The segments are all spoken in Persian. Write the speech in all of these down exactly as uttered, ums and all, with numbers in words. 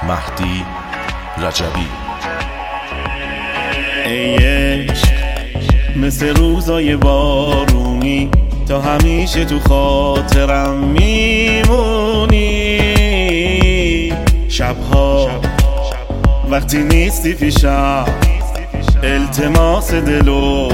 مهدی رجبی. ای عشق مثل روزای بارونی، تا همیشه تو خاطرم میمونی. شبها وقتی نیستی پیشم، التماس دلو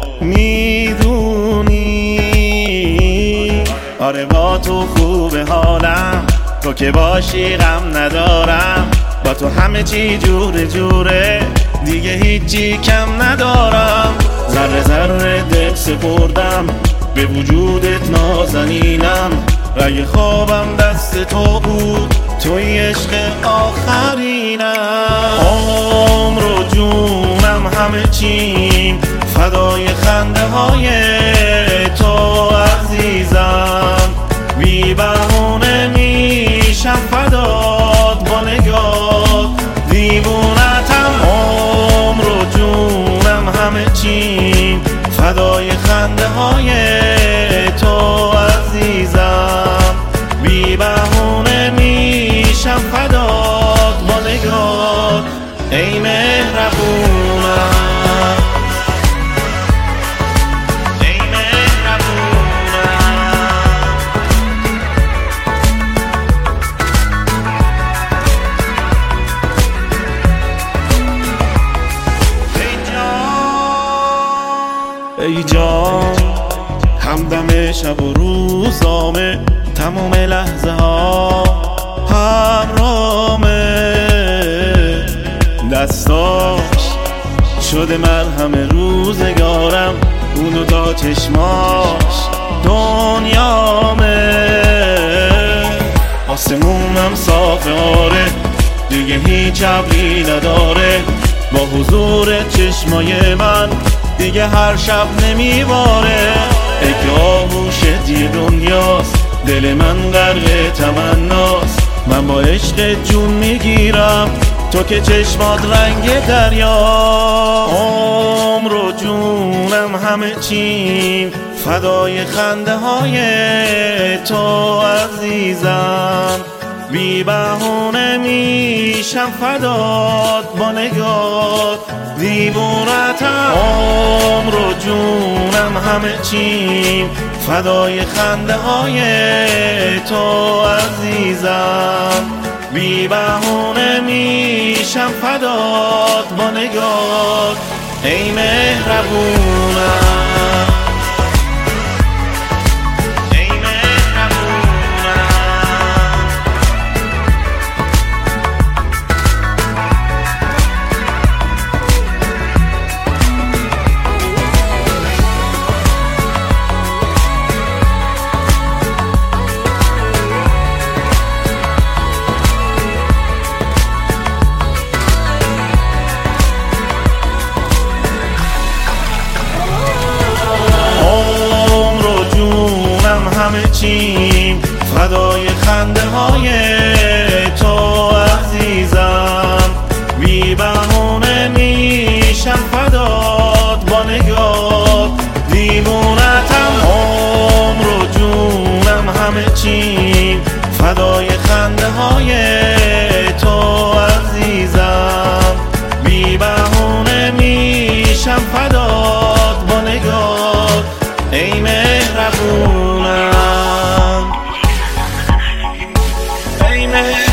میدونی. آره با تو خوبه حالم، تو که باشی غم ندارم. با تو همه چی جوره جوره، دیگه هیچی کم ندارم. ذره ذره دل سپردم به وجودت نازنینم. رگ خوابم دست تو بود، توی عشق آخرینم. عمر و جونم همه چیم فدای خنده های تو عزیزم. بی بهونه میشم فدات با نگات، دیوونتم. عمر و جونم همه چیم فدای خنده های تو عزیزم. بی بهونه میشم فدات با نگات، ای مهربونم. ای جان همدم شب و روزامه، تمام لحظه ها همرامه. دستاش شده مرهم روزگارم، اونو تا چشماش دنیامه. آسمونم صافه آره، دیگه هیچ ابری نداره. با حضور چشمای من دیگه هر شب نمیباره. ای که آغوشت یه دنیاست، دل من غرق تمناست. من با عشق جون میگیرم، تو که چشمات رنگ دریا. عمر و جونم همه چیم فدای خنده های تو عزیزم. بی بهونه میشم فدات با نگات، دیوونتم. عمر و جونم همه چیم فدای خنده های تو عزیزم. بی بهونه میشم فدات با نگات، ای مهربونم. همه چیم فدای خنده های تو عزیزم. بی بهونه میشم فدات با نگات، دیوونتم. عمر و جونم همه چیم فدای خنده های تو عزیزم. بی بهونه میشم فدات با نگات، ای مهربونم. Amen.